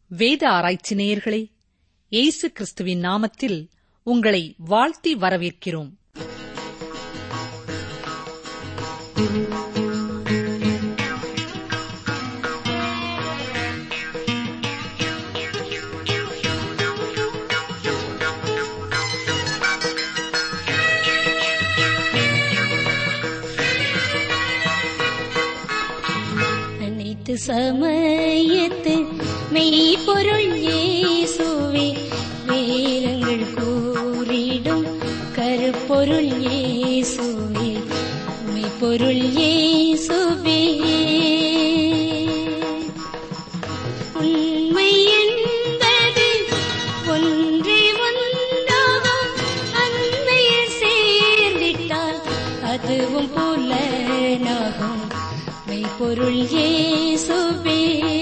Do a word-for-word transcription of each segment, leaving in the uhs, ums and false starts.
வேத ஆராய்ச்சி நேயர்களே, இயேசு கிறிஸ்துவின் நாமத்தில் உங்களை வாழ்த்தி வரவேற்கிறோம். சமயத்து மெய்ப்பொருள் இயேசுவே, வேதங்கள் கூறிடும் கருப்பொருள் இயேசுவே, மெய்ப்பொருள் இயேசுவே. உண்மை என்பது ஒன்றே ஒன்றாகும், அன்மையில் சேர்ந்திட்டால் அதுவும் புலனாகும். மெய்ப்பொருள் இயேசுவே.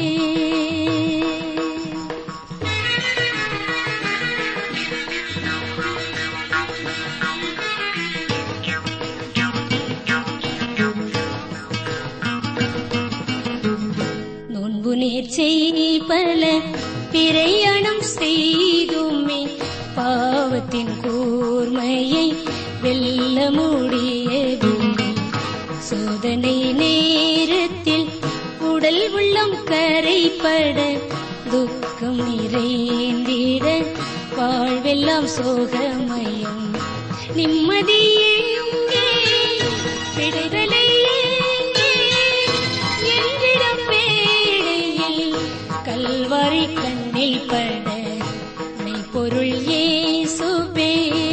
நோன்பு நேர்ச்சை பல பிரயாணம் செய்துமே, பாவத்தின் கூர்மையை வெல்ல முடியவில்லை. சோதனை நேரத்தில் உடல் உள்ளம் கரைப்பட, துக்கம் நிறைந்திட, வாழ்வெல்லாம் சோகமயம். நிம்மதி எங்கே, விடுதலை எங்கே என்றிடம் வேளையில் கல்வாரி கண்ணில் பட, மெய்ப்பொருள் இயேசுவே.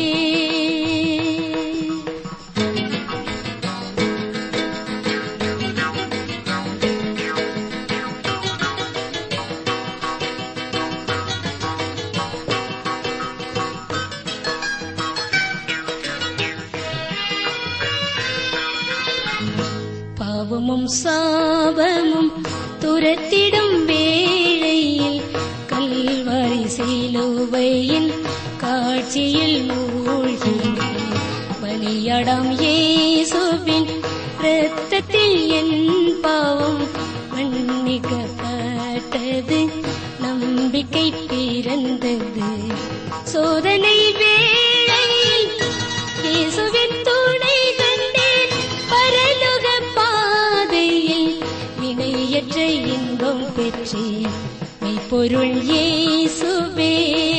பாவமும் சாபமும் துரத்திடும் வேளையில், கல்வாரி சிலுவையின் காட்சியில் மூழ்கினேன். பலியாடாம் இயேசுவின் இரத்தத்தில் என் பாவம் மன்னிக்கப்பட்டது, நம்பிக்கை பிறந்தது. சோதனை வேளையில் இயேசுவின் துணை கண்டேன், பரலோக பாதையில் வினையற்ற இன்பம் பெற்றேன். மெய்ப்பொருள் இயேசுவே.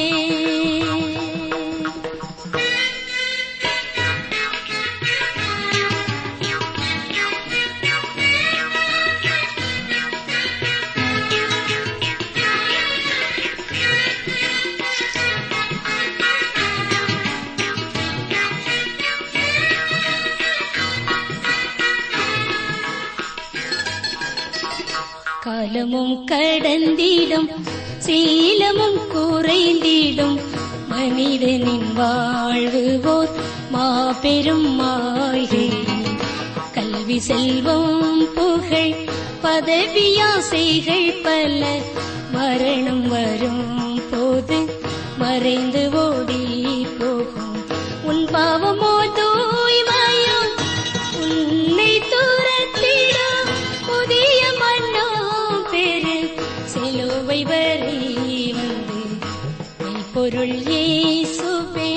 காலமும் கடந்திடும், சீலமும் குறைந்திடும், மனிதனின் வாழ்வு ஓர் மாபெரும் மாயை. கல்வி, செல்வம், புகழ், பதவியாசைகள் பல, மரணம் வரும் போது மறைந்து ஓடி போகும். உன் பாவமோ தூய்மையோ உன்னை துரத்திடும், புதிய மன்னோ பெரு சிலுவை வரை வந்து, மெய்ப்பொருள் இயேசுவே.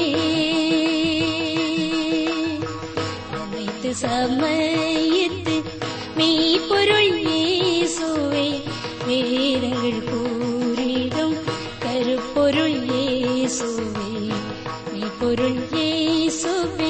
அனைத்து சமயத்து மெய்ப்பொருள் இயேசுவே, வேதங்கள் கூறிடும் கருப்பொருள் இயேசுவே, மெய்ப்பொருள் இயேசுவே.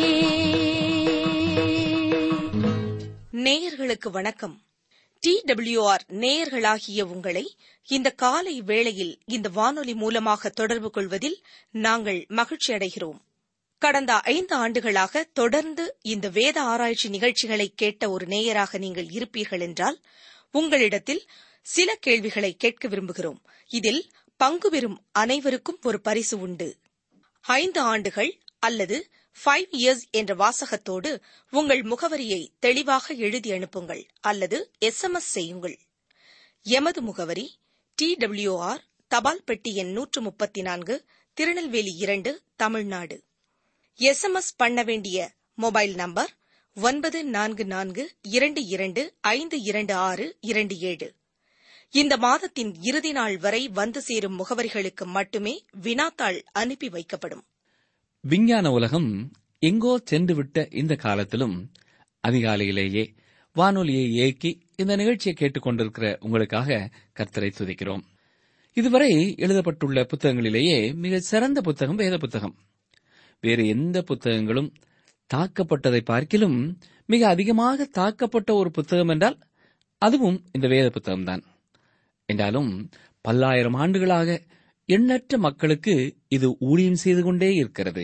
நேயர்களுக்கு வணக்கம். டி டபிள்யூ ஆர் நேயர்களாகிய உங்களை இந்த காலை வேளையில் இந்த வானொலி மூலமாக தொடர்பு கொள்வதில் நாங்கள் மகிழ்ச்சி அடைகிறோம். கடந்த ஐந்து ஆண்டுகளாக தொடர்ந்து இந்த வேத ஆராய்ச்சி நிகழ்ச்சிகளை கேட்ட ஒரு நேயராக நீங்கள் இருப்பீர்கள் என்றால், உங்களிடத்தில் சில கேள்விகளை கேட்க விரும்புகிறோம். இதில் பங்கு பெறும் அனைவருக்கும் ஒரு பரிசு உண்டு. ஐந்து ஆண்டுகள் அல்லது ஃபைவ் இயர்ஸ் என்ற வாசகத்தோடு உங்கள் முகவரியை தெளிவாக எழுதி அனுப்புங்கள் அல்லது எஸ் எம் எஸ் செய்யுங்கள். எமது முகவரி டி டபிள்யூ ஆர், தபால் பெட்டி எண் நூற்று முப்பத்தி நான்கு, திருநெல்வேலி இரண்டு, தமிழ்நாடு. எஸ் எம் எஸ் பண்ண வேண்டிய மொபைல் நம்பர் ஒன்பது நான்கு நான்கு இரண்டு இரண்டு ஐந்து இரண்டு ஆறு இரண்டு ஏழு. இந்த மாதத்தின் இறுதி நாள் வரை வந்து சேரும் முகவரிகளுக்கு மட்டுமே வினாத்தாள் அனுப்பி வைக்கப்படும். விஞ்ஞான உலகம் எங்கோ சென்றுவிட்ட இந்த காலத்திலும் அதிகாலையிலேயே வானொலியை இயக்கி இந்த நிகழ்ச்சியை கேட்டுக் கொண்டிருக்கிற உங்களுக்காக கர்த்தரை துதிக்கிறோம். இதுவரை எழுதப்பட்டுள்ள புத்தகங்களிலேயே மிக சிறந்த புத்தகம் வேத புத்தகம். வேறு எந்த புத்தகங்களும் தாக்கப்பட்டதை பார்க்கிலும் மிக அதிகமாக தாக்கப்பட்ட ஒரு புத்தகம் என்றால் அதுவும் இந்த வேத புத்தகம்தான். என்றாலும் பல்லாயிரம் ஆண்டுகளாக எண்ணற்ற மக்களுக்கு இது ஊழியம் செய்து கொண்டே இருக்கிறது.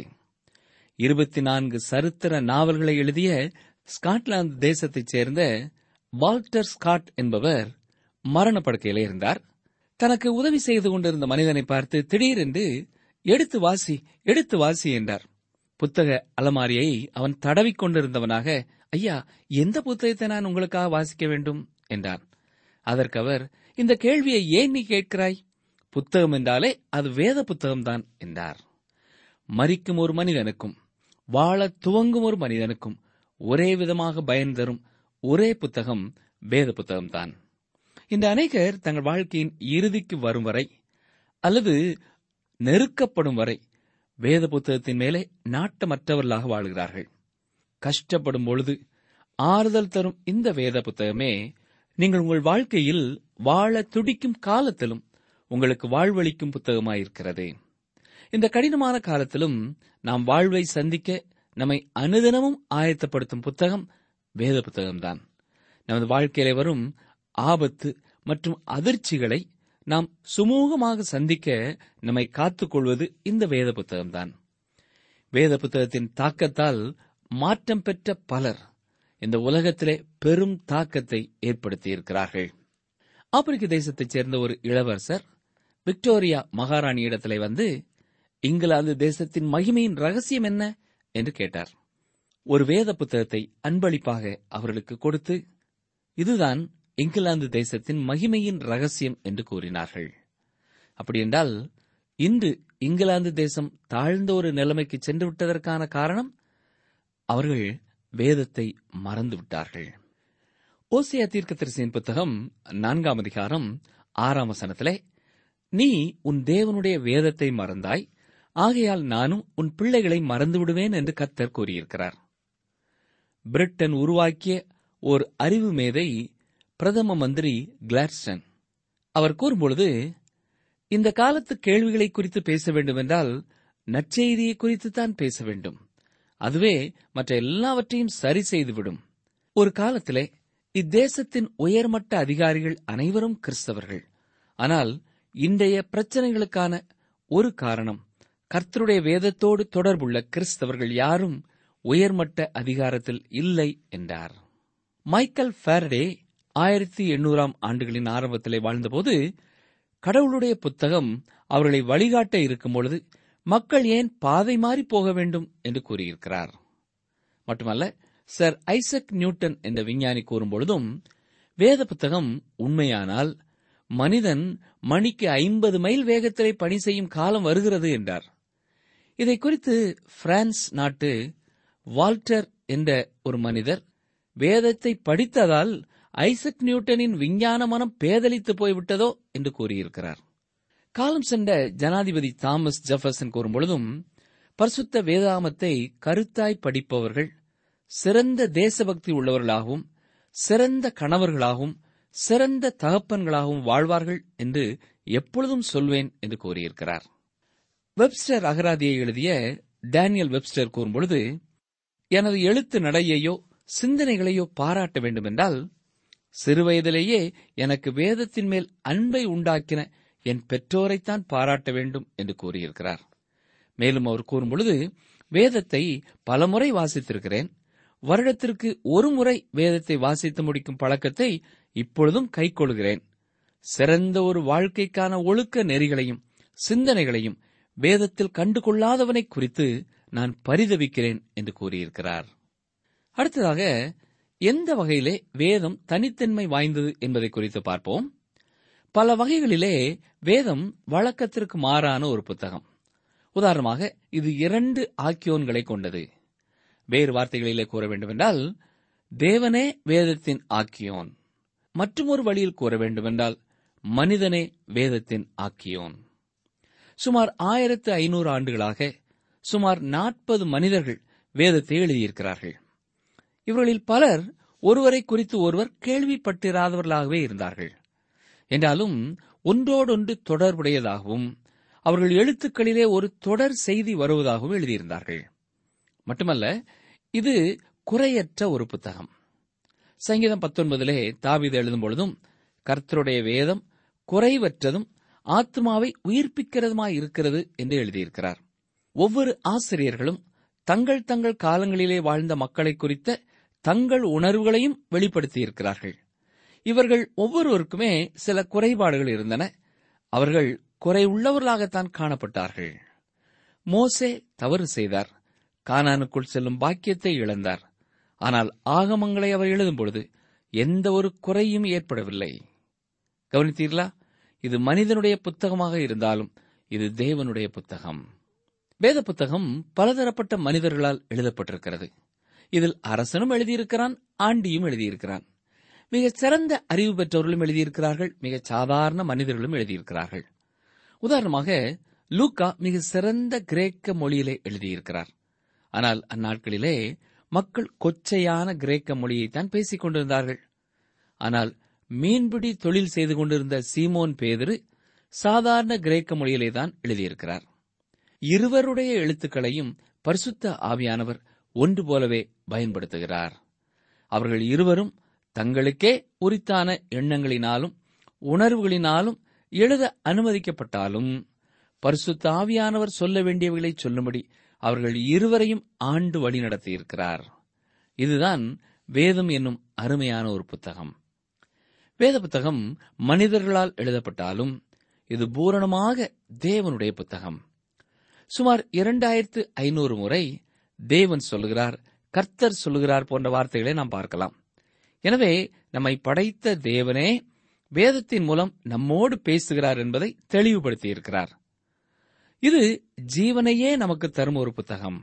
இருபத்தி நான்கு சரித்திர நாவல்களை எழுதிய ஸ்காட்லாந்து தேசத்தைச் சேர்ந்த வால்டர் ஸ்காட் என்பவர் மரணப்படுக்கையிலே இருந்தார். தனக்கு உதவி செய்து கொண்டிருந்த மனிதனை பார்த்து திடீரென்று எடுத்து வாசி எடுத்து வாசி என்றார். புத்தக அலமாரியை அவன் தடவிக் கொண்டிருந்தவனாக, ஐயா, எந்த புத்தகத்தை நான் உங்களுக்காக வாசிக்க வேண்டும் என்றான். அதற்கு அவர், இந்த கேள்வியை ஏன் நீ கேட்கிறாய்? புத்தகம் என்றாலே அது வேத புத்தகம்தான் என்றார். மரிக்கும் ஒரு மனிதனுக்கும் வாழ துவங்கும் ஒரு மனிதனுக்கும் ஒரே விதமாக பயன் தரும் ஒரே புத்தகம் வேத புத்தகம்தான். இந்த அநேகர் தங்கள் வாழ்க்கையின் இறுதிக்கு வரும் வரை அல்லது நெருக்கப்படும் வரை வேத புத்தகத்தின் மேலே நாட்டமற்றவர்களாக வாழ்கிறார்கள். கஷ்டப்படும் பொழுது ஆறுதல் தரும் இந்த வேத புத்தகமே நீங்கள் உங்கள் வாழ்க்கையில் வாழ துடிக்கும் காலத்திலும் உங்களுக்கு வாழ்வளிக்கும் புத்தகமாயிருக்கிறது. இந்த கடினமான காலத்திலும் நாம் வாழ்வை சந்திக்க நம்மை அனுதினமும் ஆயத்தப்படுத்தும் புத்தகம் வேத புத்தகம்தான். நமது வாழ்க்கையிலே வரும் ஆபத்து மற்றும் அதிர்ச்சிகளை நாம் சுமூகமாக சந்திக்க நம்மை காத்துக்கொள்வது இந்த வேத புத்தகம்தான். வேத புத்தகத்தின் தாக்கத்தால் மாற்றம் பெற்ற பலர் இந்த உலகத்திலே பெரும் தாக்கத்தை ஏற்படுத்தியிருக்கிறார்கள். ஆப்பிரிக்க தேசத்தைச் சேர்ந்த ஒரு இளவரசர் விக்டோரியா மகாராணியிடத்திலே வந்து, இங்கிலாந்து தேசத்தின் மகிமையின் ரகசியம் என்ன என்று கேட்டார். ஒரு வேத புத்தகத்தை அன்பளிப்பாக அவர்களுக்கு கொடுத்து, இதுதான் இங்கிலாந்து தேசத்தின் மகிமையின் ரகசியம் என்று கூறினார்கள். அப்படியென்றால் இன்று இங்கிலாந்து தேசம் தாழ்ந்த ஒரு நிலைமைக்கு சென்று விட்டதற்கான காரணம் அவர்கள் வேதத்தை மறந்துவிட்டார்கள். ஓசியா தீர்க்கதரிசியின் புத்தகம் நான்காம் அதிகாரம் ஆறாம் வசனத்திலே, நீ உன் தேவனுடைய வேதத்தை மறந்தாய், ஆகையால் நானும் உன் பிள்ளைகளை மறந்து விடுவேன் என்று கர்த்தர் கூறியிருக்கிறார். பிரிட்டன் உருவாக்கிய ஓர் அறிவு மேதை பிரதம மந்திரி கிளாட்ஸ்டன். அவர் கூறும்பொழுது, இந்த காலத்து கேள்விகளை குறித்து பேச வேண்டுமென்றால் நற்செய்தியை குறித்துத்தான் பேச வேண்டும். அதுவே மற்ற எல்லாவற்றையும் சரி செய்துவிடும். ஒரு காலத்திலே இத்தேசத்தின் உயர்மட்ட அதிகாரிகள் அனைவரும் கிறிஸ்தவர்கள். ஆனால் இன்றைய பிரச்சனைகளுக்கான ஒரு காரணம், கர்த்தருடைய வேதத்தோடு தொடர்புள்ள கிறிஸ்தவர்கள் யாரும் உயர்மட்ட அதிகாரத்தில் இல்லை என்றார். மைக்கேல் ஃபாரடே ஆயிரத்தி எண்ணூறாம் ஆண்டுகளின் ஆரம்பத்திலே வாழ்ந்தபோது, கடவுளுடைய புத்தகம் அவர்களை வழிகாட்ட இருக்கும் பொழுது மக்கள் ஏன் பாதை மாறி போக வேண்டும் என்று கூறியிருக்கிறார். மட்டுமல்ல, சர் ஐசக் நியூட்டன் என்ற விஞ்ஞானி கூறும்பொழுதும், வேத புத்தகம் உண்மையானால் மனிதன் மணிக்கு ஐம்பது மைல் வேகத்திலே பணி செய்யும் காலம் வருகிறது என்றார். இதை குறித்து பிரான்ஸ் நாட்டு வால்டர் என்ற ஒரு மனிதர், வேதத்தை படித்ததால் ஐசக் நியூட்டனின் விஞ்ஞான மனம் பேதலித்து போய்விட்டதோ என்று கூறியிருக்கிறார். காலம் சென்ற ஜனாதிபதி தாமஸ் ஜெஃபர்சன் கூறும்பொழுதும், பரிசுத்த வேதாமத்தை கருத்தாய் படிப்பவர்கள் சிறந்த தேசபக்தி உள்ளவர்களாகவும் சிறந்த கணவர்களாகவும் சிறந்த தகப்பன்களாகவும் வாழ்வார்கள் என்று எப்பொழுதும் சொல்வேன் என்று கூறியிருக்கிறார். வெப்ஸ்டர் அகராதியை எழுதிய டேனியல் வெப்ஸ்டர் கூறும்பொழுது, எனது எழுத்து நடையையோ சிந்தனைகளையோ பாராட்ட வேண்டுமென்றால் சிறுவயதிலேயே எனக்கு வேதத்தின் மேல் அன்பை உண்டாக்கின என் பெற்றோரைத்தான் பாராட்ட வேண்டும் என்று கூறியிருக்கிறார். மேலும் அவர் கூறும்பொழுது, வேதத்தை பலமுறை வாசித்திருக்கிறேன். வருடத்திற்கு ஒரு முறை வேதத்தை வாசித்து முடிக்கும் பழக்கத்தை இப்பொழுதும் கைக்கொள்கிறேன். சிறந்த ஒரு வாழ்க்கைக்கான ஒழுக்க நெறிகளையும் சிந்தனைகளையும் வேதத்தில் கண்டுகொள்ளாதவனை குறித்து நான் பரிதவிக்கிறேன் என்று கூறியிருக்கிறார். அடுத்ததாக, எந்த வகையிலே வேதம் தனித்தன்மை வாய்ந்தது என்பதை குறித்து பார்ப்போம். பல வகைகளிலே வேதம் வழக்கத்திற்கு மாறான ஒரு புத்தகம். உதாரணமாக, இது இரண்டு ஆக்கியோன்களை கொண்டது. வேறு வார்த்தைகளிலே கூற வேண்டுமென்றால், தேவனே வேதத்தின் ஆக்கியோன். மற்றும் ஒரு வழியில் கூற வேண்டுமென்றால், மனிதனே வேதத்தின் ஆக்கியோன். சுமார் ஆயிரத்து ஐநூறு ஆண்டுகளாக சுமார் நாற்பது மனிதர்கள் வேதத்தை எழுதியிருக்கிறார்கள். இவர்களில் பலர் ஒருவரை குறித்து ஒருவர் கேள்விப்பட்டிராதவர்களாகவே இருந்தார்கள். என்றாலும் ஒன்றோடொன்று தொடர்புடையதாகவும் அவர்கள் எழுத்துக்களிலே ஒரு தொடர் செய்தி வருவதாகவும் எழுதியிருந்தார்கள். மட்டுமல்ல, இது குறையற்ற ஒரு புத்தகம். சங்கீதம் பத்தொன்பதிலே தாவீது எழுதும் பொழுதும், கர்த்தருடைய வேதம் குறைவற்றதும் ஆத்மாவை உயிர்ப்பிக்கிறதுமாய் இருக்கிறது என்று எழுதியிருக்கிறார். ஒவ்வொரு ஆசிரியர்களும் தங்கள் தங்கள் காலங்களிலே வாழ்ந்த மக்களை குறித்த தங்கள் உணர்வுகளையும் வெளிப்படுத்தியிருக்கிறார்கள். இவர்கள் ஒவ்வொருவருக்குமே சில குறைபாடுகள் இருந்தன. அவர்கள் குறைவுள்ளவர்களாகத்தான் காணப்பட்டார்கள். மோசே தவறு செய்தார். கானானுக்குள் செல்லும் பாக்கியத்தை இழந்தார். ஆனால் ஆகமங்களை அவர் எழுதும் பொழுது எந்த ஒரு குறையும் ஏற்படவில்லை. கவனித்தீர்களா? இது மனிதனுடைய புத்தகமாக இருந்தாலும் இது தேவனுடைய புத்தகம். வேத புத்தகம் பலதரப்பட்ட மனிதர்களால் எழுதப்பட்டிருக்கிறது. இதில் அரசனும் எழுதியிருக்கிறான், ஆண்டியும் எழுதியிருக்கிறான். மிகச் சிறந்த அறிவு பெற்றவர்களும் எழுதியிருக்கிறார்கள், மிகச் சாதாரண மனிதர்களும் எழுதியிருக்கிறார்கள். உதாரணமாக, லூக்கா மிக சிறந்த கிரேக்க மொழியிலே எழுதியிருக்கிறார். ஆனால் அந்நாட்களிலே மக்கள் கொச்சையான கிரேக்க மொழியைத்தான் பேசிக் கொண்டிருந்தார்கள். ஆனால் மீன்பிடி தொழில் செய்து கொண்டிருந்த சீமோன் பேதுரு சாதாரண கிரேக்க மொழியிலேதான் எழுதியிருக்கிறார். இருவருடைய எழுத்துக்களையும் பரிசுத்த ஆவியானவர் ஒன்று போலவே பயன்படுத்துகிறார். அவர்கள் இருவரும் தங்களுக்கே உரித்தான எண்ணங்களினாலும் உணர்வுகளினாலும் எழுத அனுமதிக்கப்பட்டாலும் பரிசுத்த ஆவியானவர் சொல்ல வேண்டியவைகளை சொல்லும்படி அவர்கள் இருவரையும் ஆண்டு வழி நடத்தியிருக்கிறார். இதுதான் வேதம் என்னும் அருமையான ஒரு புத்தகம். வேத புத்தகம் மனிதர்களால் எழுதப்பட்டாலும் இது பூரணமாக தேவனுடைய புத்தகம். சுமார் இரண்டாயிரத்து ஐநூறு முறை தேவன் சொல்லுகிறார், கர்த்தர் சொல்லுகிறார் போன்ற வார்த்தைகளை நாம் பார்க்கலாம். எனவே நம்மை படைத்த தேவனே வேதத்தின் மூலம் நம்மோடு பேசுகிறார் என்பதை தெளிவுபடுத்தியிருக்கிறார். இது ஜீவனையே நமக்கு தரும் ஒரு புத்தகம்.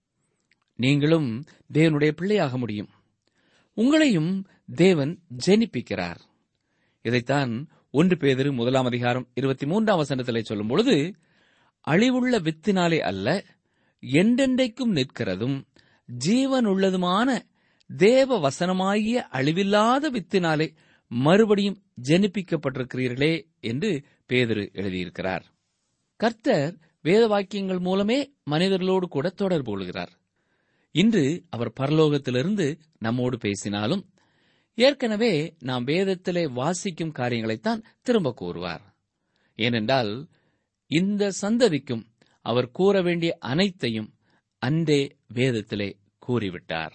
நீங்களும் தேவனுடைய பிள்ளையாக முடியும். உங்களையும் தேவன் ஜெனிப்பிக்கிறார். இதைத்தான் ஒன்று பேதுரு முதலாம் அதிகாரம் இருபத்தி மூன்றாம் வசனத்திலே சொல்லும் பொழுது, அழிவுள்ள வித்தினாலே அல்ல, என்றென்றைக்கும் நிற்கிறதும் ஜீவனுள்ளதுமான தேவ வசனமாகிய அழிவில்லாத வித்தினாலே மறுபடியும் ஜெனிப்பிக்கப்பட்டிருக்கிறீர்களே என்று பேதுரு எழுதியிருக்கிறார். கர்த்தர் வேத வாக்கியங்கள் மூலமே மனிதர்களோடு கூட தொடர்பு கொள்கிறார். இன்று அவர் பரலோகத்திலிருந்து நம்மோடு பேசினாலும் ஏற்கனவே நாம் வேதத்திலே வாசிக்கும் காரியங்களைத்தான் திரும்ப கூறுவார். ஏனென்றால் இந்த சந்ததிக்கும் அவர் கூற வேண்டிய அனைத்தையும் அன்றே வேதத்திலே கூறிவிட்டார்.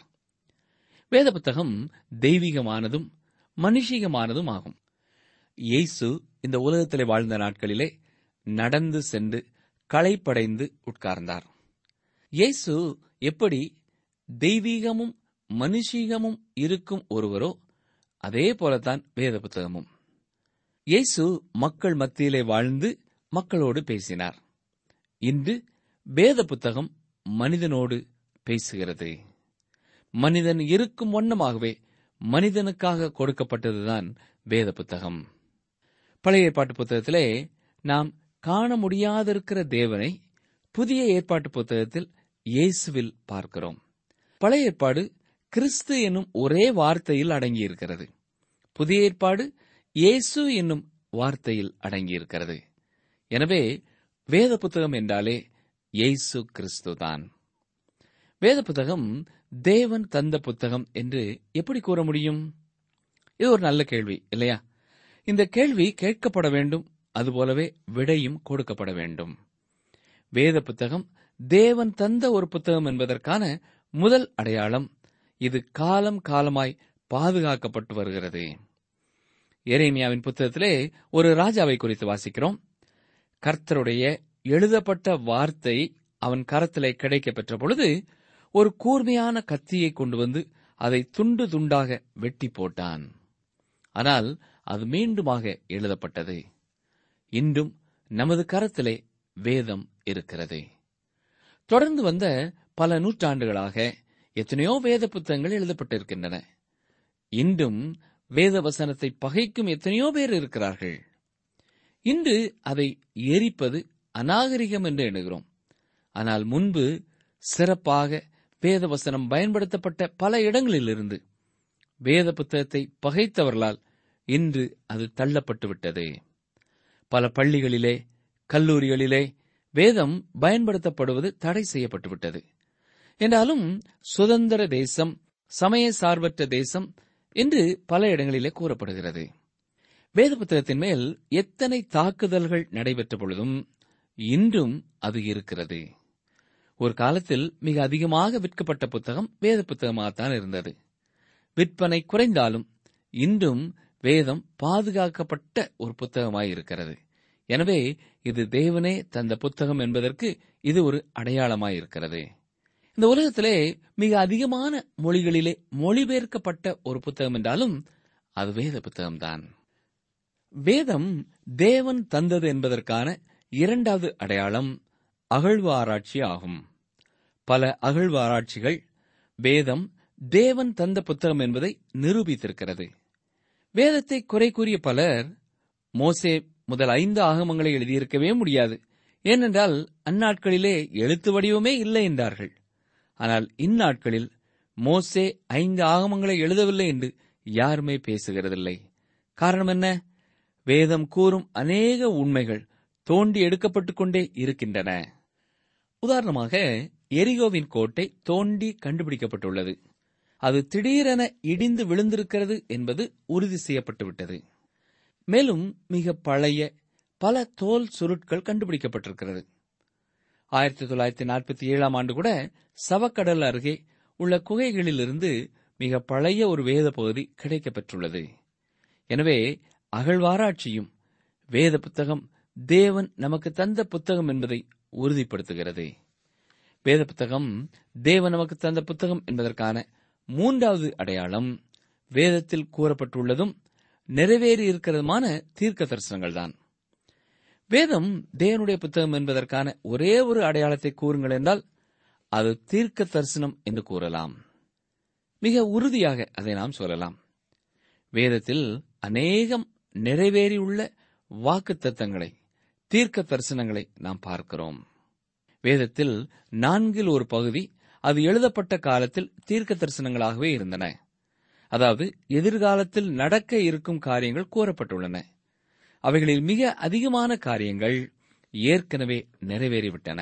வேத புத்தகம் தெய்வீகமானதும் மனுஷிகமானதும் ஆகும். இயேசு இந்த உலகத்திலே வாழ்ந்த நாட்களிலே நடந்து சென்று களைப்படைந்து உட்கார்ந்தார். இயேசு எப்படி தெய்வீகமும் மனுஷீகமும் இருக்கும் ஒருவரோ அதே போலத்தான் வேத புத்தகமும். இயேசு மக்கள் மத்தியிலே வாழ்ந்து மக்களோடு பேசினார். இன்று வேத புத்தகம் மனிதனோடு பேசுகிறது. மனிதன் இருக்கும் வண்ணமாகவே மனிதனுக்காக கொடுக்கப்பட்டதுதான் வேத புத்தகம். பழைய ஏற்பாட்டு புத்தகத்திலே நாம் காண முடியாதிருக்கிற தேவனை புதிய ஏற்பாட்டு புத்தகத்தில் இயேசுவில் பார்க்கிறோம். பழைய ஏற்பாடு கிறிஸ்து என்னும் ஒரே வார்த்தையில் அடங்கியிருக்கிறது. புதிய ஏற்பாடு இயேசு என்னும் வார்த்தையில் அடங்கியிருக்கிறது. எனவே வேத புத்தகம் என்றாலே இயேசு கிறிஸ்துதான். வேத புத்தகம் தேவன் தந்த புத்தகம் என்று எப்படி கூற முடியும்? இது ஒரு நல்ல கேள்வி இல்லையா? இந்த கேள்வி கேட்கப்பட வேண்டும், அதுபோலவே விடையும் கொடுக்கப்பட வேண்டும். வேத புத்தகம் தேவன் தந்த ஒரு புத்தகம் என்பதற்கான முதல் அடையாளம், இது காலம் காலமாய் பாதுகாக்கப்பட்டு வருகிறது. எரேமியாவின் புத்தகத்திலே ஒரு ராஜாவை குறித்து வாசிக்கிறோம். கர்த்தருடைய எழுதப்பட்ட வார்த்தை அவன் கரத்திலே கிடைக்க பெற்ற பொழுது ஒரு கூர்மையான கத்தியை கொண்டு வந்து அதை துண்டு துண்டாக வெட்டி போட்டான். ஆனால் அது மீண்டுமாக எழுதப்பட்டது. இன்றும் நமது கரத்திலே வேதம் இருக்கிறது. தொடர்ந்து வந்த பல நூற்றாண்டுகளாக எத்தனையோ வேத புத்தகங்கள் எழுதப்பட்டிருக்கின்றன. இன்றும் வேத வசனத்தை பகைக்கும் எத்தனையோ பேர் இருக்கிறார்கள். இன்று அதை எரிப்பது அநாகரிகம் என்று எண்ணுகிறோம். ஆனால் முன்பு சிறப்பாக வேதவசனம் பயன்படுத்தப்பட்ட பல இடங்களிலிருந்து வேத புத்தகத்தை பகைத்தவர்களால் இன்று அது தள்ளப்பட்டுவிட்டது. பல பள்ளிகளிலே, கல்லூரிகளிலே வேதம் பயன்படுத்தப்படுவது தடை செய்யப்பட்டுவிட்டது. என்றாலும் சுதந்திர தேசம், சமய சார்பற்ற தேசம் என்று பல இடங்களிலே கூறப்படுகிறது. வேத புத்தகத்தின் மேல் எத்தனை தாக்குதல்கள் நடைபெற்ற பொழுதும் இன்றும் அது இருக்கிறது. ஒரு காலத்தில் மிக அதிகமாக விற்கப்பட்ட புத்தகம் வேத புத்தகமாகத்தான் இருந்தது. விற்பனை குறைந்தாலும் இன்றும் வேதம் பாதுகாக்கப்பட்ட ஒரு புத்தகமாயிருக்கிறது. எனவே இது தேவனே தந்த புத்தகம் என்பதற்கு இது ஒரு அடையாளமாயிருக்கிறது. இந்த உலகத்திலே மிக அதிகமான மொழிகளிலே மொழிபெயர்க்கப்பட்ட ஒரு புத்தகம் என்றாலும் அது வேத புத்தகம்தான். வேதம் தேவன் தந்தது என்பதற்கான இரண்டாவது அடையாளம் அகழ்வு ஆராய்ச்சி ஆகும். பல அகழ்வு ஆராய்ச்சிகள் வேதம் தேவன் தந்த புத்தகம் என்பதை நிரூபித்திருக்கிறது. வேதத்தை குறை கூறிய பலர் மோசே முதல் ஐந்து ஆகமங்களை எழுதியிருக்கவே முடியாது, ஏனென்றால் அந்நாட்களிலே எழுத்து வடிவமே இல்லை என்றார்கள். ஆனால் இந்நாட்களில் மோசே ஐந்து ஆகமங்களை எழுதவில்லை என்று யாருமே பேசுகிறதில்லை. காரணம் என்ன? வேதம் கூறும் அநேக உண்மைகள் தோண்டி எடுக்கப்பட்டுக் கொண்டே இருக்கின்றன. உதாரணமாக, எரிகோவின் கோட்டை தோண்டி கண்டுபிடிக்கப்பட்டுள்ளது. அது திடீரென இடிந்து விழுந்திருக்கிறது என்பது உறுதி செய்யப்பட்டுவிட்டது. மேலும் மிக பழைய பல தோல் சுருட்கள் கண்டுபிடிக்கப்பட்டிருக்கிறது. ஆயிரத்தி தொள்ளாயிரத்தி நாற்பத்தி ஏழாம் ஆண்டு கூட சவக்கடல் அருகே உள்ள குகைகளிலிருந்து மிக பழைய ஒரு வேத பகுதி கிடைக்கப்பெற்றுள்ளது. எனவே அகழ்வாராய்ச்சியும் வேத புத்தகம் தேவன் நமக்கு தந்த புத்தகம் என்பதை உறுதிப்படுத்துகிறது. வேத புத்தகம் தேவன் நமக்கு தந்த புத்தகம் என்பதற்கான மூன்றாவது அடையாளம் வேதத்தில் கூறப்பட்டுள்ளதும் நிறைவேறியிருக்கிறதுமான தீர்க்க தரிசனங்கள் தான். வேதம் தேவனுடைய புத்தகம் என்பதற்கான ஒரே ஒரு அடையாளத்தை கூறுங்கள் என்றால் அது தீர்க்க தரிசனம் என்று கூறலாம். மிக உறுதியாக அதை நாம் சொல்லலாம். வேதத்தில் அநேகம் நிறைவேறியுள்ள வாக்குத்தத்தங்களை, தீர்க்க தரிசனங்களை நாம் பார்க்கிறோம். வேதத்தில் நான்கில் ஒரு பகுதி அது எழுதப்பட்ட காலத்தில் தீர்க்க தரிசனங்களாகவே இருந்தன. அதாவது எதிர்காலத்தில் நடக்க இருக்கும் காரியங்கள் கூறப்பட்டுள்ளன. அவைகளில் மிக அதிகமான காரியங்கள் ஏற்கனவே நிறைவேறிவிட்டன.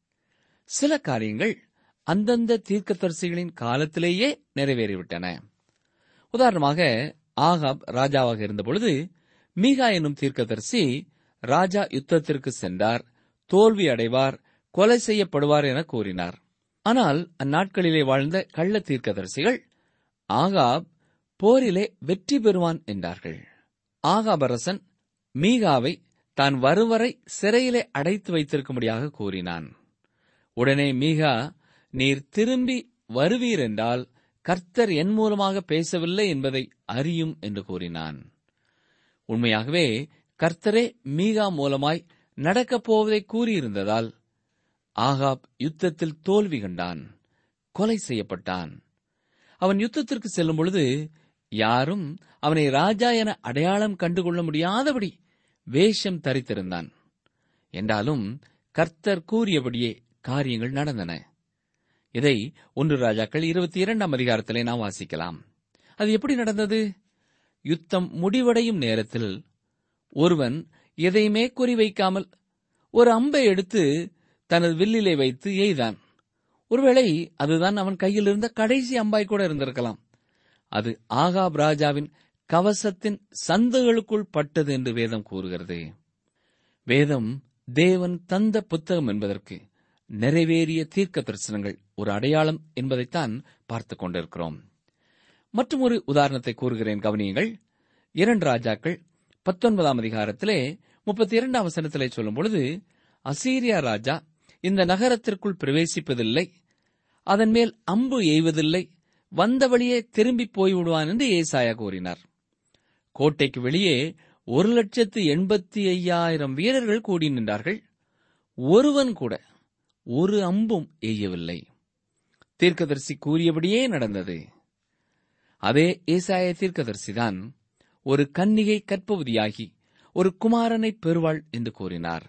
சில காரியங்கள் அந்தந்த தீர்க்கதரிசிகளின் காலத்திலேயே நிறைவேறிவிட்டன. உதாரணமாக, ஆகாப் ராஜாவாக இருந்தபொழுது மீகா என்னும் தீர்க்கதரிசி ராஜா யுத்தத்திற்கு சென்றார், தோல்வி அடைவார், கொலை செய்யப்படுவார் என கூறினார். ஆனால் அந்நாட்களிலே வாழ்ந்த கள்ள தீர்க்கதரிசிகள் ஆகாப் போரிலே வெற்றி பெறுவான் என்றார்கள். ஆகாப் அரசன் மீகாவை தான் வருவரை சிறையிலே அடைத்து வைத்திருக்கும்படியாக கூறினான். உடனே மீகா, நீர் திரும்பி வருவீர் என்றால் கர்த்தர் என் மூலமாக பேசவில்லை என்பதை அறியும் என்று கூறினான். உண்மையாகவே கர்த்தரே மீகா மூலமாய் நடக்கப் போவதை கூறியிருந்ததால் ஆகாப் யுத்தத்தில் தோல்வி கண்டான், கொலை செய்யப்பட்டான். அவன் யுத்தத்திற்கு செல்லும் பொழுது யாரும் அவனை ராஜா என அடையாளம் கண்டுகொள்ள முடியாதபடி வேஷம் தரித்திருந்தான். என்றாலும் கர்த்தர் கூறியபடியே காரியங்கள் நடந்தன. இதை ஒன்று ராஜாக்கள் இருபத்தி இரண்டாம் அதிகாரத்திலே நாம் வாசிக்கலாம். அது எப்படி நடந்தது? யுத்தம் முடிவடையும் நேரத்தில் ஒருவன் எதையுமே குறிவைக்காமல் ஒரு அம்பை எடுத்து தனது வில்லிலே வைத்து எய்தான். ஒருவேளை அதுதான் அவன் கையில் இருந்த கடைசி அம்பாய் கூட இருந்திருக்கலாம். அது ஆகாப் ராஜாவின் கவசத்தின் சந்துகளுக்குள் பட்டது என்று வேதம் கூறுகிறது. வேதம் தேவன் தந்த புத்தகம் என்பதற்கு நிறைவேறிய தீர்க்க தரிசனங்கள் ஒரு அடையாளம் என்பதைத்தான் பார்த்துக் கொண்டிருக்கிறோம். மற்றும் ஒரு உதாரணத்தை கூறுகிறேன், கவனியுங்கள். இரண்டு ராஜாக்கள் பத்தொன்பதாம் அதிகாரத்திலே முப்பத்தி இரண்டாம் வசனத்திலே சொல்லும் பொழுது, அசீரியா ராஜா இந்த நகரத்திற்குள் பிரவேசிப்பதில்லை, அதன் மேல் அம்பு எய்வதில்லை, வந்த வழியே திரும்பி போய்விடுவான் என்று ஏசாயா கூறினார். கோட்டைக்கு வெளியே ஒரு லட்சத்து எண்பத்தி ஐயாயிரம் வீரர்கள் கூடி நின்றார்கள். ஒருவன் கூட ஒரு அம்பும் எய்யவில்லை. தீர்க்கதரிசி கூறியபடியே நடந்தது. அதே ஏசாயா தீர்க்கதரிசிதான் ஒரு கன்னிகை கற்பவதியாகி ஒரு குமாரனை பெறுவாள் என்று கூறினார்.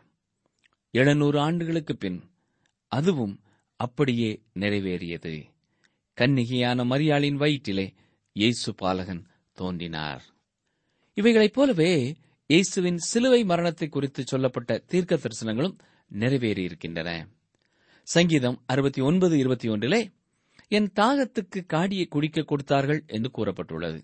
எழுநூறு ஆண்டுகளுக்கு பின் அதுவும் அப்படியே நிறைவேறியது. கன்னிகையான மரியாளின் வயிற்றிலே இயேசு பாலகன் தோன்றினார். இவைகளைப் போலவே இயேசுவின் சிலுவை மரணத்தை குறித்து சொல்லப்பட்ட தீர்க்க தரிசனங்களும் நிறைவேறியிருக்கின்றன. சங்கீதம் அறுபத்தி ஒன்பது இருபத்தி ஒன்றிலே என் தாகத்துக்கு காடியை குடிக்க கொடுத்தார்கள் என்று கூறப்பட்டுள்ளது.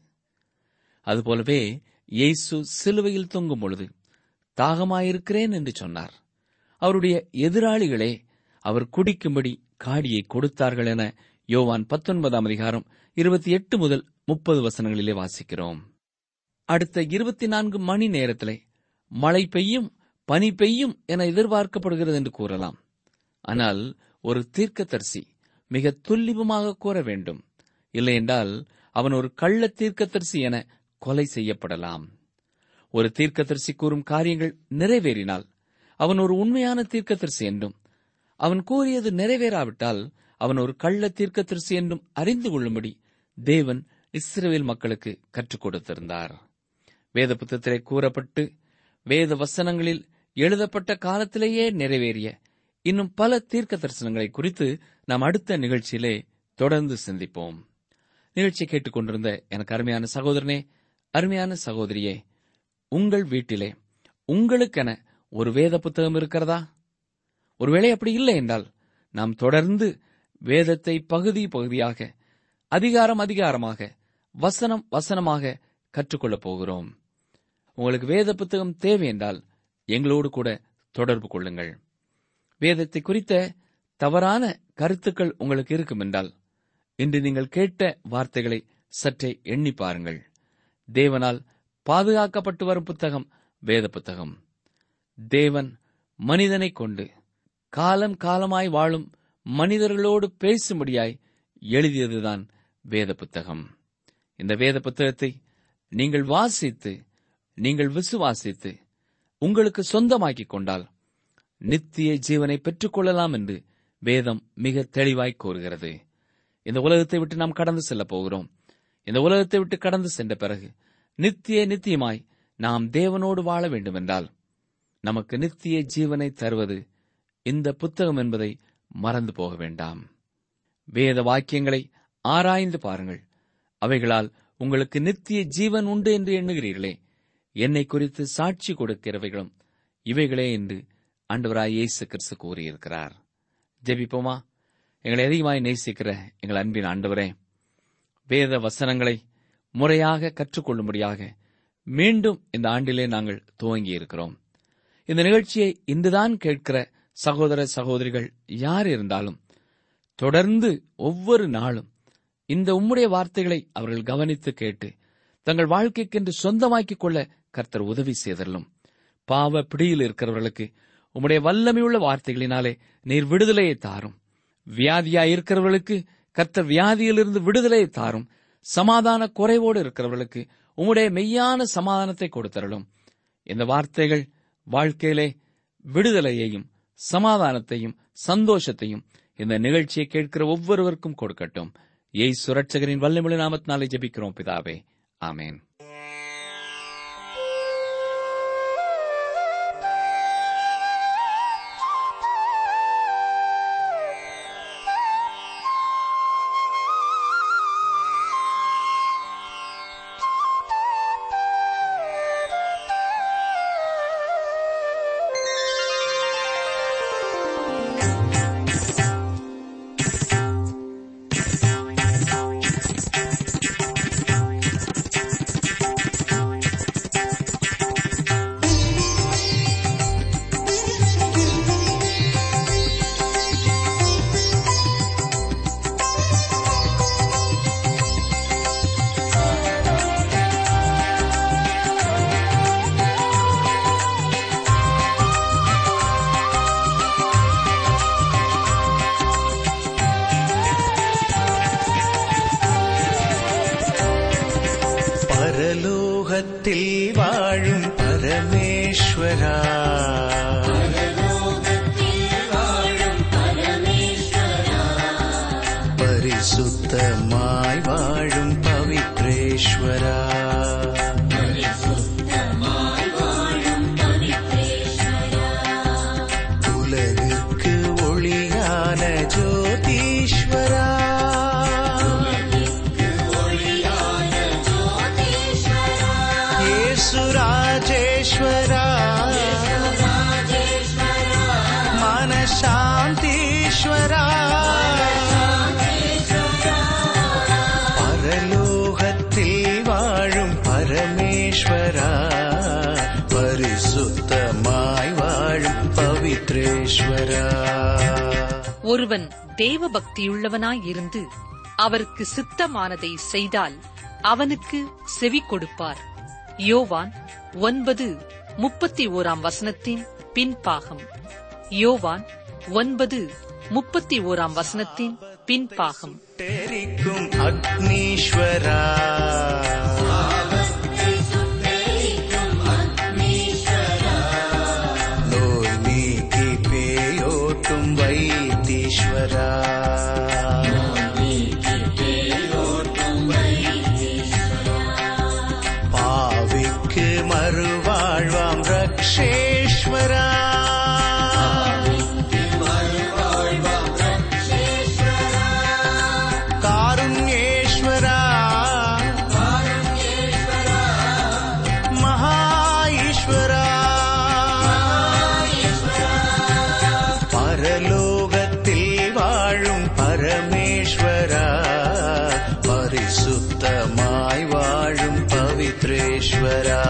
அதுபோலவே இயேசு சிலுவையில் தொங்கும் பொழுது தாகமாயிருக்கிறேன் என்று சொன்னார். அவருடைய எதிராளிகளே அவர் குடிக்கும்படி காடியை கொடுத்தார்கள் என யோவான் பத்தொன்பதாம் அதிகாரம் இருபத்தி எட்டு முதல் முப்பது வசனங்களிலே வாசிக்கிறோம். அடுத்த இருபத்தி நான்கு மணி நேரத்திலே மழை பெய்யும், பனி பெய்யும் என எதிர்பார்க்கப்படுகிறது என்று கூறலாம். ஆனால் ஒரு தீர்க்கதரிசி மிக துல்லிபமாக கூற வேண்டும். இல்லையென்றால் அவன் ஒரு கள்ள தீர்க்கதரிசி என கொலை செய்யப்படலாம். ஒரு தீர்க்கதரிசி கூறும் காரியங்கள் நிறைவேறினால் அவன் ஒரு உண்மையான தீர்க்கதரிசி என்றும், அவன் கூறியது நிறைவேறாவிட்டால் அவன் ஒரு கள்ள தீர்க்கதரிசி என்றும் அறிந்து கொள்ளும்படி தேவன் இஸ்ரவேல் மக்களுக்கு கற்றுக் கொடுத்திருந்தார். வேத புத்தகத்திலே கூறப்பட்டு வேத வசனங்களில் எழுதப்பட்ட காலத்திலேயே நிறைவேறிய இன்னும் பல தீர்க்க தரிசனங்களை குறித்து நாம் அடுத்த நிகழ்ச்சியிலே தொடர்ந்து சிந்திப்போம். நிகழ்ச்சியை கேட்டுக்கொண்டிருந்த எனக்கு அருமையான சகோதரனே, அருமையான சகோதரியே, உங்கள் வீட்டிலே உங்களுக்கென ஒரு வேத புத்தகம் இருக்கிறதா? ஒருவேளை அப்படி இல்லை என்றால் நாம் தொடர்ந்து வேதத்தை பகுதி பகுதியாக, அதிகாரம் அதிகாரமாக, வசனம் வசனமாக கற்றுக்கொள்ளப் போகிறோம். உங்களுக்கு வேத புத்தகம் தேவை என்றால் எங்களோடு கூட தொடர்பு கொள்ளுங்கள். வேதத்தை குறித்த தவறான கருத்துக்கள் உங்களுக்கு இருக்கும் என்றால் இன்று நீங்கள் கேட்ட வார்த்தைகளை சற்றே எண்ணி பாருங்கள். தேவனால் பாதுகாக்கப்பட்டு வரும் புத்தகம் வேத புத்தகம். தேவன் மனிதனை கொண்டு காலம் காலமாய் வாழும் மனிதர்களோடு பேசும்படியாய் எழுதியதுதான் வேத புத்தகம். இந்த வேத புத்தகத்தை நீங்கள் வாசித்து, நீங்கள் விசுவாசித்து உங்களுக்கு சொந்தமாக்கிக் கொண்டால் நித்திய ஜீவனை பெற்றுக் கொள்ளலாம் என்று வேதம் மிக தெளிவாய் கூறுகிறது. இந்த உலகத்தை விட்டு நாம் கடந்து செல்லப் போகிறோம். இந்த உலகத்தை விட்டு கடந்து சென்ற பிறகு நித்திய நித்தியமாய் நாம் தேவனோடு வாழ வேண்டுமென்றால் நமக்கு நித்திய ஜீவனை தருவது இந்த புத்தகம் என்பதை மறந்து போக வேண்டாம். வேத வாக்கியங்களை ஆராய்ந்து பாருங்கள். அவைகளால் உங்களுக்கு நித்திய ஜீவன் உண்டு என்று எண்ணுகிறீர்களே, என்னை குறித்து சாட்சி கொடுக்கிறவைகளும் இவைகளே என்று ஆண்டவராய் இயேசு கிறிஸ்து கூறியிருக்கிறார். ஜெபிப்போமா? எங்களை அதிகமாய் நேசிக்கிற எங்கள் அன்பின் ஆண்டவரே, வேத வசனங்களை முறையாக கற்றுக்கொள்ளும்படியாக மீண்டும் இந்த ஆண்டிலே நாங்கள் துவங்கி இருக்கிறோம். இந்த நிகழ்ச்சியை இன்றுதான் கேட்கிற சகோதர சகோதரிகள் யார் இருந்தாலும் தொடர்ந்து ஒவ்வொரு நாளும் இந்த உம்முடைய வார்த்தைகளை அவர்கள் கவனித்து கேட்டு தங்கள் வாழ்க்கைக்கென்று சொந்தமாக்கிக் கொள்ள கர்த்தர் உதவி செய்தரலும். பாவ பிடியில் இருக்கிறவர்களுக்கு உம்முடைய வல்லமையுள்ள வார்த்தைகளினாலே நீர் விடுதலையை தாரும். வியாதியாயிருக்கிறவர்களுக்கு கர்த்தர் வியாதியிலிருந்து விடுதலையை தாரும். சமாதான குறைவோடு இருக்கிறவர்களுக்கு உம்முடைய மெய்யான சமாதானத்தை கொடுத்தரலும். இந்த வார்த்தைகள் வாழ்க்கையிலே விடுதலையையும் சமாதானத்தையும் சந்தோஷத்தையும் இந்த நிகழ்ச்சியை கேட்கிற ஒவ்வொருவருக்கும் கொடுக்கட்டும். இயேசு இரட்சகரின் வல்லமையுள்ள நாமத்தினாலே ஜெபிக்கிறோம் பிதாவே, ஆமென். பவித்ரேஸ்வரா. ஒருவன் தேவ பக்தியுள்ளவனாயிருந்து அவருக்கு சித்தமானதை செய்தால் அவனுக்கு செவி கொடுப்பார். யோவான் ஒன்பது முப்பத்தி ஓராம் வசனத்தின் பின்பாகம். யோவான் ஒன்பது முப்பத்தி ஓராம் வசனத்தின் பின்பாகம். தெரிக்கும் அக்னீஸ்வரா, நோய் நீக்கி பேயோட்டும் வைத்தீஸ்வரா, பாவிக்கு மறுவாழ்வாம் ரக்ஷேஸ்வரா, காருண்யேஸ்வரா, மகாஈஸ்வரா, பரலோகத்தில் வாழும் பரமேஸ்வரா, பரிசுத்தமாய் வாழும் பவித்ரேஸ்வரா.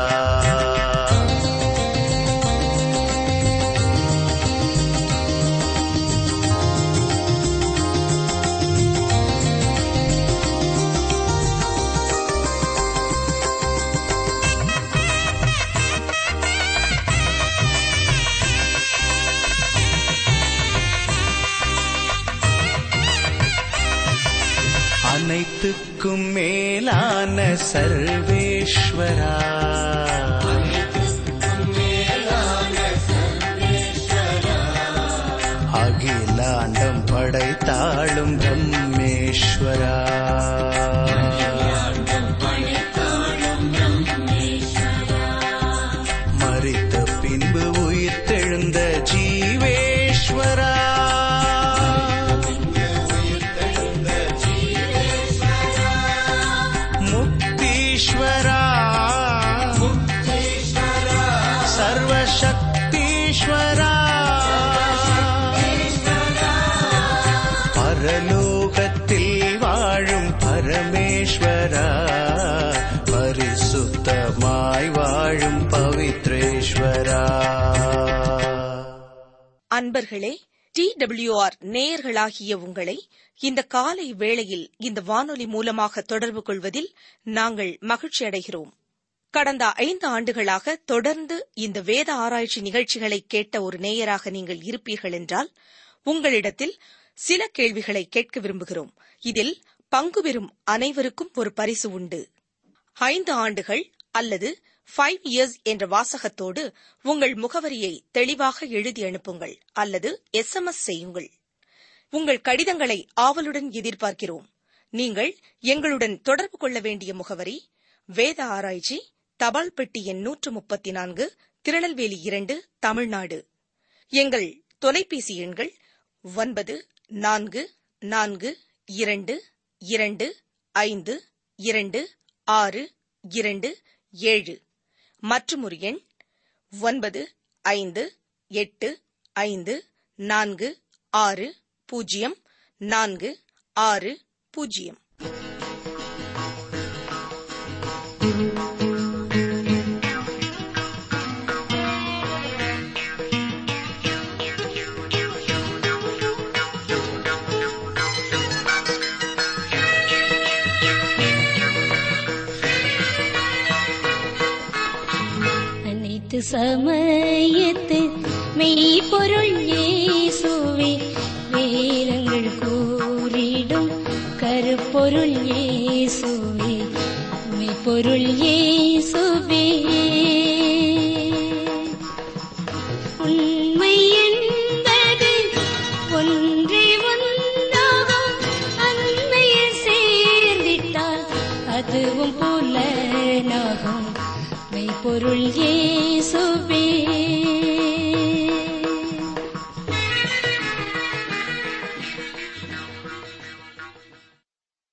அனைத்துக்கும் மேலான சர்வேஸ்வரா, அகிலாண்டம் படைத்தாளும் பிரம்மேஸ்வரா, மரித்த பின்பு உயிர்த்தெழுந்த ஜீவேஸ்வரா, முக்தீஸ்வரா, சர்வசக்தீஸ்வரா, பரலோகத்தில் வாழும் பரமேஸ்வரா, பரிசுத்தமாய் வாழும் பவித்ரேஸ்வரா. அன்பர்களே, டி டபிள்யூ ஆர் நேயர்களாகிய உங்களை இந்த காலை வேளையில் இந்த வானொலி மூலமாக தொடர்பு கொள்வதில் நாங்கள் மகிழ்ச்சி அடைகிறோம். கடந்த ஐந்து ஆண்டுகளாக தொடர்ந்து இந்த வேத ஆராய்ச்சி நிகழ்ச்சிகளை கேட்ட ஒரு நேயராக நீங்கள் இருப்பீர்கள் என்றால் உங்களிடத்தில் சில கேள்விகளை கேட்க விரும்புகிறோம். இதில் பங்கு பெறும் அனைவருக்கும் ஒரு பரிசு உண்டு. ஐந்து ஆண்டுகள் அல்லது ஃபைவ் இயர்ஸ் என்ற வாசகத்தோடு உங்கள் முகவரியை தெளிவாக எழுதி அனுப்புங்கள் அல்லது எஸ் எம் எஸ் செய்யுங்கள். உங்கள் கடிதங்களை ஆவலுடன் எதிர்பார்க்கிறோம். நீங்கள் எங்களுடன் தொடர்பு கொள்ள வேண்டிய முகவரி வேத ஆராய்ச்சி, தபால் பெட்டி எண் நூற்று முப்பத்தி நான்கு, திருநெல்வேலி இரண்டு, தமிழ்நாடு. எங்கள் தொலைபேசி எண்கள் ஒன்பது நான்கு நான்கு இரண்டு இரண்டு ஐந்து இரண்டு ஆறு இரண்டு ஏழு மற்றும் ஒரு எண் ஒன்பது ஐந்து எட்டு ஐந்து நான்கு ஆறு பூஜ்ஜியம் நான்கு ஆறு பூஜ்ஜியம். அனைத்து சமயத்து மெய்ப்பொருள் இயேசுவே, வேதங்கள் கூறிடும் கருப்பொருள் இயேசுவே, மெய்ப்பொருள் இயேசுவே. உண்மை என்பது ஒன்றே ஒன்றாகும், அன்மையில் சேர்ந்திட்டால் அதுவும் புலனாகும். மெய்ப்பொருள் இயேசு